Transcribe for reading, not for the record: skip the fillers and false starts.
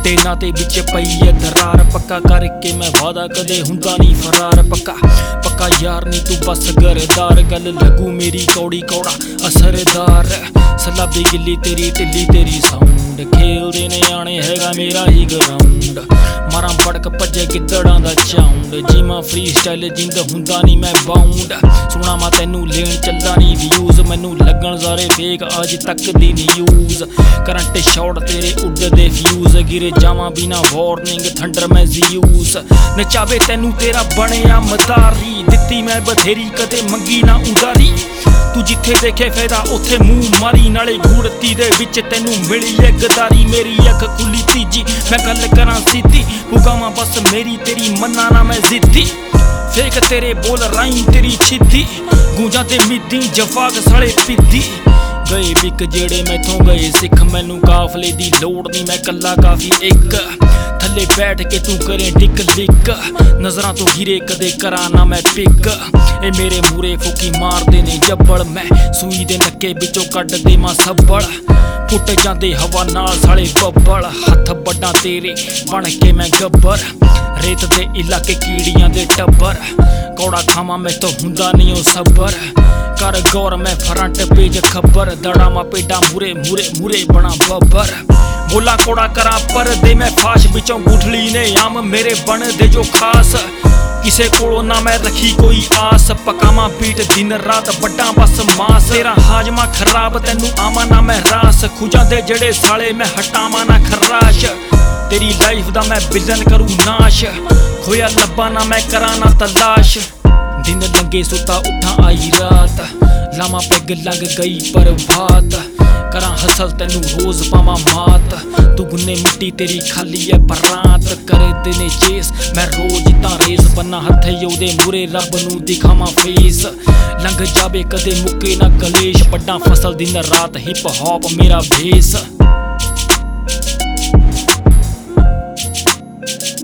चिट्टे नाते विच पई है दरार। पक्का करके मैं वादा कदे हुंदा नहीं फरार। पक्का पक्का यार नी तू बस गरदार। गल लगू मेरी कौड़ी कौड़ा असरदार। सलाबी गिल्ली तेरी ढिल्ली तेरी साउंड। खेलदे ने आने हैगा मेरा ही ग्राउंड। मारा बड़क भजे गिद्दड़ां दा चाउंड। जीमा फ्री स्टाइल जिंद हुंदा नहीं मैं बाउंड। सुना मा तैनू लेन चला नहीं व्यूज। मैनू लगन सारे फेक अज तक दी न्यूज। करंट शॉट तेरे उड़दे फ्यूज। गिरे जावां बिना वार्निंग थंडर मैं यूज। नचावे तैनू तेरा बनिया मदारी। दित्ती मैं बथेरी कदे मंगी ना उदारी। तू जिथे देखे फायदा उथे मुंह मारी। नाले गुड़ती दे विच तैनू मिली है गदारी। मेरी अख खुली तीजी मैं गल करां सीधी। हुकामा बस मेरी तेरी मन्ना ना मैं जिद्दी। फेक तेरे बोल राई तेरी छिद्दी। गूंजा ते मिद्दी जवाग सड़े पिद्दी। गए बिक जेड़े मैथों गए सिख। मैनू काफले दी लोड़ नहीं मैं कला काफी एक। थले बैठ के तू करे डिक लिक। नजरां तो गिरे कदे करा ना मैं पिक। ए मेरे मूरे फूकी मारदे ने जब्बड़। मैं सूई दे नक्के विचों कड्ड दे मां सब्बड़। फुट जांदे हवा नाल साले बब्बड़। हथ बड्डां तेरे बन के मैं गब्बर। रेत दे इलाके कीड़ियां दे टब्बर। कौड़ा खावा मैं तो हुंदा नहीं ओ सब्बर। कर गौर मैं फ्रंट पेज खबर। दड़ा मा पेडा मुरे मुरे मुरे बना बब्बर। बोला कोड़ा करा पर दे मैं फाश बिचों गुठली ने आम मेरे बन दे जो खास। किसे कोलो ना मैं रखी कोई आस। पकामा बीट दिन रात बड्डा बस मास। तेरा हाजमा खराब तैनू आमा ना मैं रास। खुजा दे जड़े साले मैं हटावा ना खराश। तेरी लाइफ दा मैं विजन करूँ नाश। खोया लब्बा ना मैं करा ना तलाश। दिन लंगे सुता उठा आई रात। लामा पैग लग गई पर भात। करा हसल तैनू रोज पावा मात। तू गुन्ने मिट्टी तेरी खाली है बरात। करे दिने चेस मैं रोज ता रेस। बन्ना हथ योदे मुरे रब नू दिखावा फेस। लंघ जावे कदे मुके ना कलेश। बड्डा फसल दिन रात हिप हॉप मेरा भेस।